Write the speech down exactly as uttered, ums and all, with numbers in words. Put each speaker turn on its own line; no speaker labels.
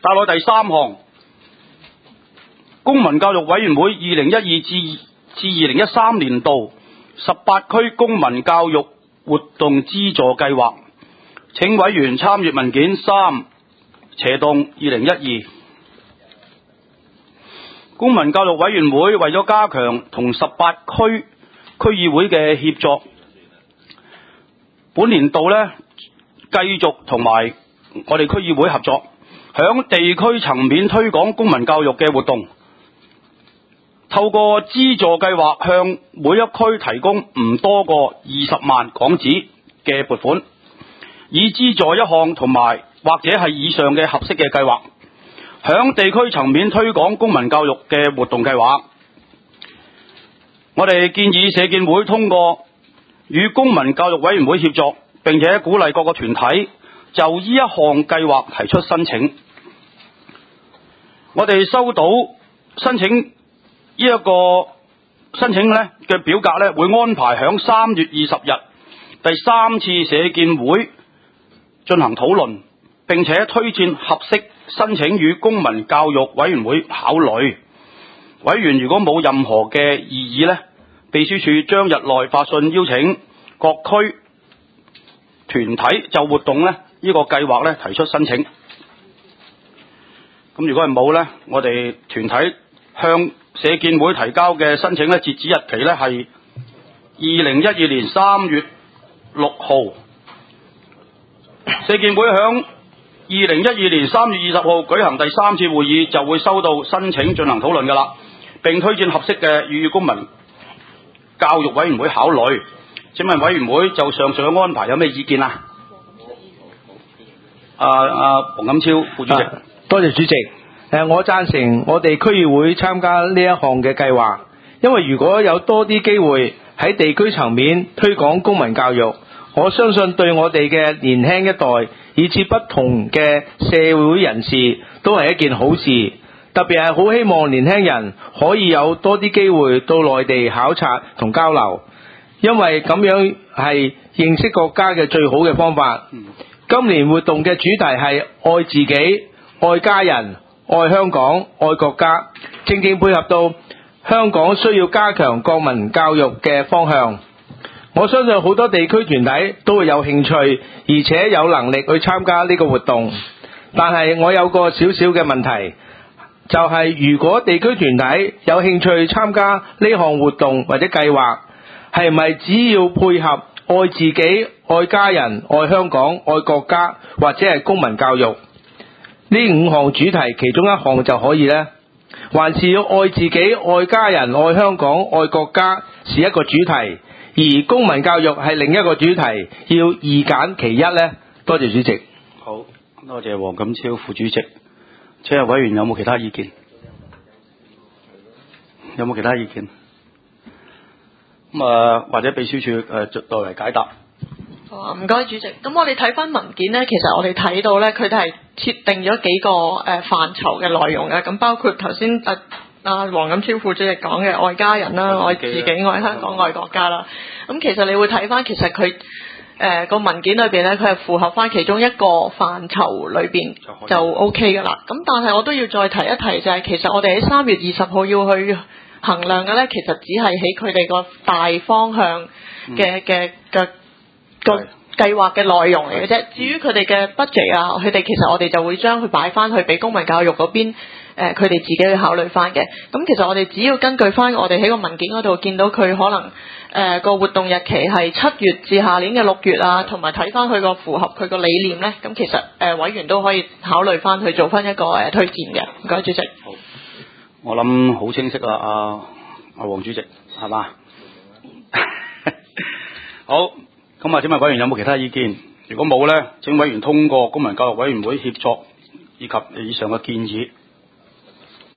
帶來第三項，公民教育委員會二零一二至至二零一三年度十八區公民教育活動資助計劃，請委員參閱文件三斜洞二零一二。公民教育委員會為咗加強同十八區區議會嘅協作，本年度呢繼續同埋我哋區議會合作，響地區層面推廣公民教育嘅活動，透過資助計劃向每一區提供唔多過二十萬港紙嘅撥款，以資助一項同埋或者係以上嘅合適嘅計劃，響地區層面推廣公民教育嘅活動計劃。我哋建議社建會通過與公民教育委員會協作，並且鼓勵各個團體就呢一項計劃提出申請。我哋收到申請呢一個申請呢嘅表格呢，會安排響三月二十日第三次社建會進行討論，並且推薦合適申請與公民教育委員會考慮。委員如果冇任何嘅異議呢，秘書處將日內發信邀請各區團體就活動呢呢、呢個計劃呢提出申請。咁如果係冇呢，我哋團體向社建會提交嘅申請呢，截止日期呢係二零一二年三月六號。社建會響二零一二年三月二十號舉行第三次會議，就會收到申請進行討論㗎啦，並推薦合適嘅與公民教育委員會考慮。請問委員會就上述嘅安排有咩意見啊？阿阿黃錦超副主席。
啊，多謝主席。誒，我贊成我哋區議會參加呢一項嘅計劃，因為如果有多啲機會喺地區層面推廣公民教育，我相信對我哋嘅年輕一代以至不同嘅社會人士都係一件好事。特別係好希望年輕人可以有多啲機會到內地考察同交流，因為咁樣係認識國家嘅最好嘅方法。今年活動嘅主題係愛自己、愛家人、愛香港、愛國家，正正配合到香港需要加強國民教育嘅方向。我相信好多地區團體都會有興趣，而且有能力去參加呢個活動。但係我有個小小嘅問題，就係如果地區團體有興趣參加呢項活動或者計劃，係咪只要配合愛自己、愛家人、愛香港、愛國家，或者係公民教育呢五項主題其中一項就可以呢？還是要愛自己、愛家人、愛香港、愛國家是一個主題，而公民教育係另一個主題，要二揀其一呢？多謝主席。
好，多謝黃錦超副主席。請委員有冇其他意見？有冇其他意見？咁啊，或者秘書處誒代為解答。
好啊，唔該主席。咁我哋睇翻文件呢，其實我哋睇到呢，佢哋係設定咗幾個誒、呃、範疇嘅內容嘅。咁包括頭先誒阿黃錦超副主席講嘅愛家人啦、愛自己、愛香港、愛國家啦。咁其實你會睇翻，其實佢誒個文件裏邊呢，佢係符合翻其中一個範疇裏邊就 O K 噶啦。咁但係我都要再提一提，就係其實我哋喺三月二十號要去衡量嘅呢，其實只係喺佢哋個大方向嘅嘅嘅個計劃嘅內容嚟嘅啫。至於佢哋嘅 budget 啊，佢哋其實我哋就會將佢擺翻去俾公民教育嗰邊，誒佢哋自己去考慮翻嘅。咁其實我哋只要根據翻我哋喺個文件嗰度見到佢可能誒個、呃、活動日期係七月至下年嘅六月啊，同埋睇翻佢個符合佢個理念呢。咁其實誒、呃、委員都可以考慮翻去做翻一個誒、呃、推薦嘅。唔該主席。
好，我諗好清晰啦，阿阿黃主席係嘛？好。咁啊，請問委員有冇其他意見？如果冇呢，請委員通過公民教育委員會協作以及以上嘅建議。